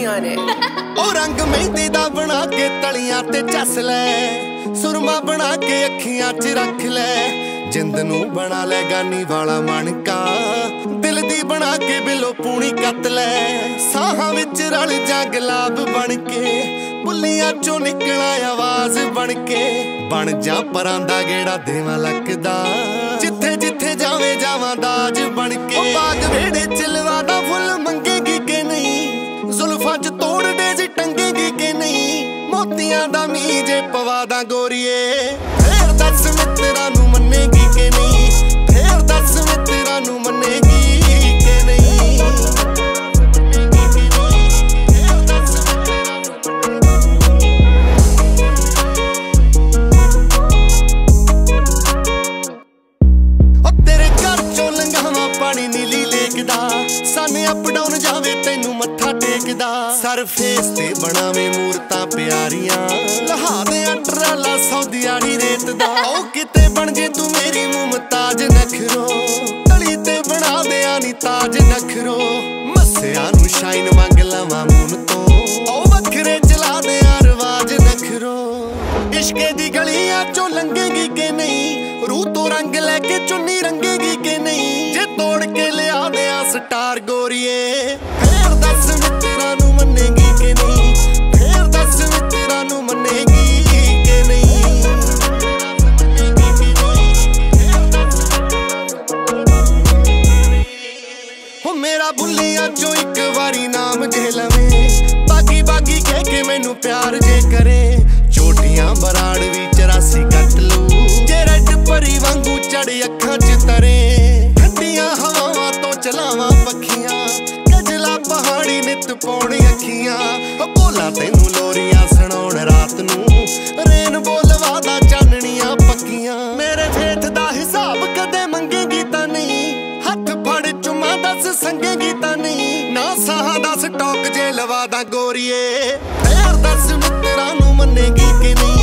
ਹੁੰਦੀਆਂ ਨੇ। ਉਹ ਰੰਗ ਮਹਿੰਦੀ ਦਾ ਬਣਾ ਕੇ ਤਲੀਆਂ ਤੇ ਚੱਸ ਲੈ, ਸੁਰਮਾ ਬਣਾ ਕੇ ਅੱਖੀਆਂ 'ਚ ਰੱਖ ਲੈ, ਜਿੰਦ ਨੂੰ ਬਣਾ ਲੈ ਗਾਨੀ ਵਾਲਾ ਮਣਕਾ, ਦਿਲ ਦੀ ਬਣਾ ਕੇ ਬਿਲੋ ਪੂਣੀ ਕੱਤ ਲੈ, ਸਾਹਾਂ ਵਿੱਚ ਰਲ ਜਾ ਗੁਲਾਬ ਬਣ ਕੇ, ਬੁੱਲੀਆਂ ਚੋਂ ਨਿਕਲਾ ਆਵਾਜ਼ ਬਣ ਕੇ, ਬਣ ਜਾ ਪਰਾਂ ਦਾ ਗੇੜਾ ਦੇਵਾਂ ਲੱਕਦਾ, ਜਿੱਥੇ ਜਿੱਥੇ ਜਾਵੇ ਜਾਵਾਂ ਦਾਜ ਬਣ ਕੇ। ਉਹ ਬਾਗ ਵੇੜੇ ਚ ਲਵਾ ਦਾ ਫੁੱਲ ਮੰਗੇਗੀ ਕਿ ਨਹੀਂ, ਜ਼ੁਲਫਾਂ 'ਚ ਤੋੜ ਡੇਜ ਟੰਗੇਗੀ ਕਿ ਨਹੀਂ, ਮੋਤੀਆਂ ਦਾ ਮੀਂਹ ਜੇ ਪਵਾ ਦਾ ਗੋਰੀਏ, ਫੇਰ ਦੱਸ ਮਿੱਤਰਾਂ ਨੂੰ ਮੰਨੇਗੀ ਕਿ ਨਹੀਂ, ਫੇਰ ਦੱਸ ਮਿੱਤਰਾਂ ਨੂੰ ਮੰਨੇਗੀ ਕਿ ਨਹੀਂ। ਪਾਣੀ ਨੀਲੀ ਲੇਕ ਦਾ ਸਾਨੇ ਅਪ ਡਾਊਨ ਜਾਵੇ ਤੈਨੂੰ ਮੱਥਾ ਟੇਕਦਾ, ਸਰ ਫੇਸ ਤੇ ਬਣਾਵੇਂ ਮੂਰਤਾਂ ਪਿਆਰੀਆਂ, ਲਹਾ ਦੇ ਟਰਾਲਾ ਸੌਦੀਆੜੀ ਰੇਤ ਦਾ, ਉਹ ਕਿਤੇ ਬਣ ਜੇ ਤੂੰ ਮੇਰੀ ਮੁਮਤਾਜ ਨਖਰੋ, ਤਲੀ ਤੇ ਬਣਾ ਦਿਆਂ ਨੀ ਤਾਜ ਨਖਰੋ, ਮੱਸਿਆਂ ਨੂੰ ਸ਼ਾਈਨ ਮੰਗ ਲਵਾਂ ਮੂਨ ਤੋਂ, ਉਹ ਵੱਖਰੇ ਚਲਾ ਦਿਆਂ ਰਵਾਜ ਨਖਰੋ। ਇਸ਼ਕੇ ਦੀ ਗਲੀਆਂ ਚੋਂ ਲੰਘੇਗੀ ਕਿ ਨਹੀਂ, ਰੂਹ ਤੋਂ ਰੰਗ ਲੈ ਕੇ ਚੁੰਨੀ ਰੰਗੇਗੀ ਕਿ ਨਹੀਂ, ਜੇ ਤੋੜ ਕੇ ਲਿਆ ਦਿਆਂ ਸਟਾਰ ਗੋਰੀਏ, ਫੇਰ ਦੱਸ ਮਿੱਤਰਾਂ ਨੂੰ ਮੰਨੇਗੀ ਕਿ ਨਹੀਂ, ਫੇਰ ਦੱਸ ਮਿੱਤਰਾਂ ਨੂੰ ਮੰਨੇਗੀ ਕਿ ਨਹੀਂ। ਹੋ ਮੇਰਾ ਬੁੱਲੀਆਂ ਚੋਂ ਇੱਕ ਵਾਰੀ ਨਾਮ ਜੇ ਲਵੇਂ, ਬਾਗੀ ਬਾਗੀ ਕਹਿ ਕੇ ਮੈਨੂੰ ਪਿਆਰ ਜੇ ਕਰੇ, ਚੋਟੀਆਂ ਬਰਾੜ ਵੀ 84 ਕੱਟ ਲੂ, ਜੇ ਰੈਡ ਪਰੀ ਵਾਂਗੂ ਚੜ ਅੱਖਾਂ 'ਚ ਤਰੇ, ਠੰਡੀਆਂ ਹਵਾਵਾਂ ਤੋਂ ਚਲਾਵਾਂ ਪੱਖੀਆਂ, ਕਜਲਾ ਪਹਾੜੀ ਨਿੱਤ ਪਾਉਣ ਅੱਖੀਆਂ, ਭੋਲਾ ਤੈਨੂੰ ਲੋਰੀਆਂ ਸੁਣਾਉਣ ਰਾਤ ਨੂੰ, ਰੇਨਬੋ ਲਵਾ ਦਾ ਚਾਨਣੀਆਂ ਪੱਕੀਆਂ, ਮੇਰੇ ਫੇਥ ਦਾ ਹਿਸਾਬ ਕਦੇ ਮੰਗੇਗੀ ਤਾਂ ਨਹੀਂ, ਹੱਥ ਫੜ ਚੁੰਮਾ ਦੱਸ ਸੰਗੇਗੀ ਤਾਂ ਨਹੀਂ, ਨਾ ਸਾਹਾਂ ਦਾ ਸਟਾਕ ਜੇ ਲਵਾ ਦਾ ਗੋਰੀਏ, ਫੇਰ ਦੱਸ ਮਿੱਤਰਾਂ ਨੂੰ ਮੰਨੇਗੀ ਕਿ ਨਹੀਂ।